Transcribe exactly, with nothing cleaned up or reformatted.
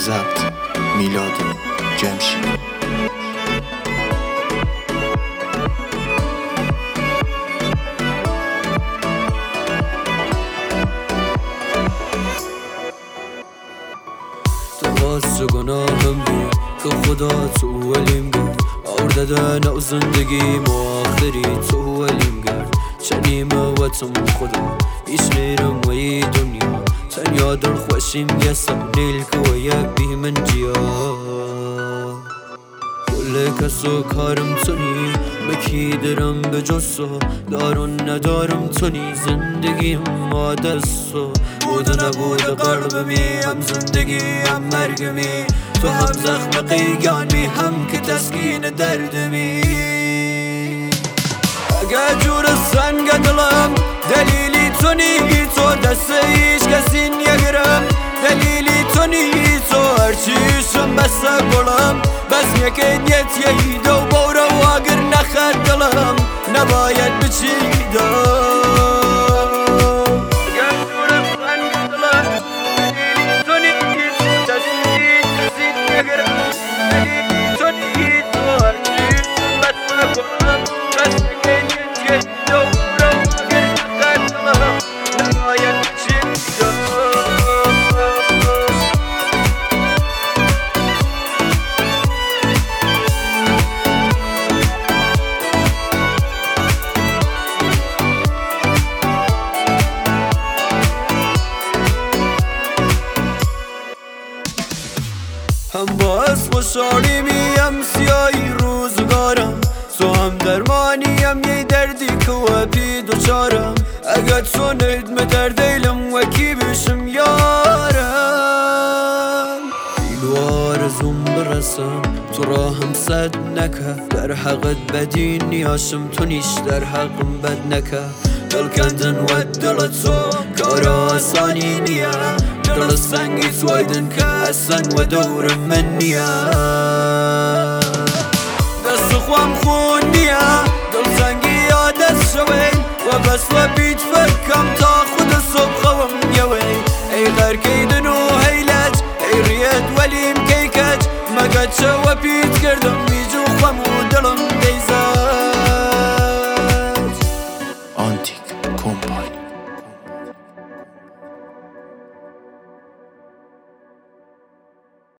ضبط میلاد جمشید. واسه گناهم بود که خدا تو ولیم کرد، آورده دن زندگی ما آخری تو ولیم کرد. چنیم وطم خدا ایش نیرم وی دنیا، تنیا در خوشیم یه سبنیل که و یک بی من جیا. کل کسو کارم تونی مکی درم به جسو، دارون ندارم تونی زندگیم ما دستو. بود و نبود قلبمی هم زندگی هم مرگمی، تو هم زخم قیگانی هم که تسکین دردمی. اگه جور سنگ دلم دلیلی تونی تو، دست ایش کسی نگرم دلیلی تونی تو. هرچیشم بسته گلم بس یکی دیت یهی دو بورا و اگر نخد دلم نباید بچیدم. هم باز خوشحالی میم سیایی روزگارم، تو هم درمانیم یه دردی که و بی دوچارم. اگه تو ندم دردیلم و کی بشم یارم، بیلوار زوم برسم تو راهم صد نکه. در حقت بدی نیاشم تو نیش در حقم بد نکه. دل کندن و دل تو کار آسانی نیا، دل سنگی تویدن که اصلا و دور من نیا. دست خوام خون نیا دل سنگی یا دست شوی و بس و بیت فکم تا خود صبح خوام یوی. ای غرکیدن و هیلج ای ریت ولیم کیکج، مگد شو و بیت کردم بیجو خوام و دلم دیز